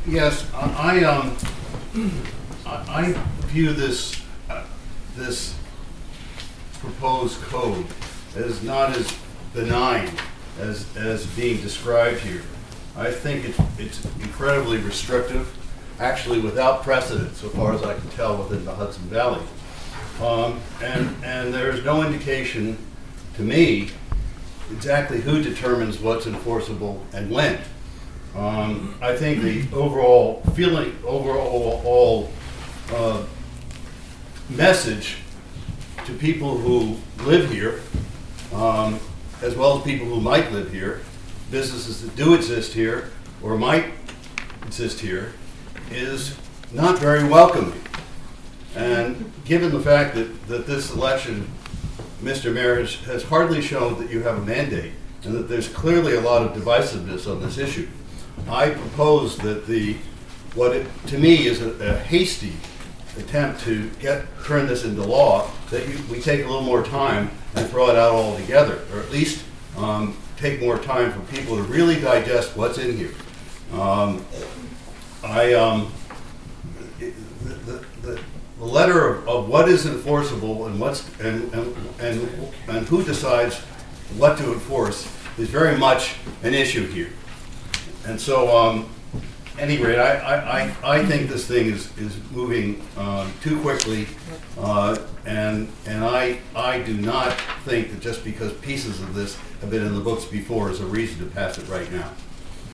Yes, I view this proposed code as not as benign as being described here. I think it's incredibly restrictive, actually without precedent, so far as I can tell, within the Hudson Valley. And there is no indication to me exactly who determines what's enforceable and when. I think the overall message to people who live here, as well as people who might live here, businesses that do exist here or might exist here, is not very welcoming. And given the fact that this election, Mr. Mayor, has hardly shown that you have a mandate and that there's clearly a lot of divisiveness on this issue, I propose that to me is a hasty attempt to turn this into law, that we take a little more time and throw it out altogether, or at least take more time for people to really digest what's in here. The letter of what is enforceable and and who decides what to enforce is very much an issue here. And so, any rate, I think this thing is moving too quickly, and I do not think that just because pieces of this have been in the books before is a reason to pass it right now.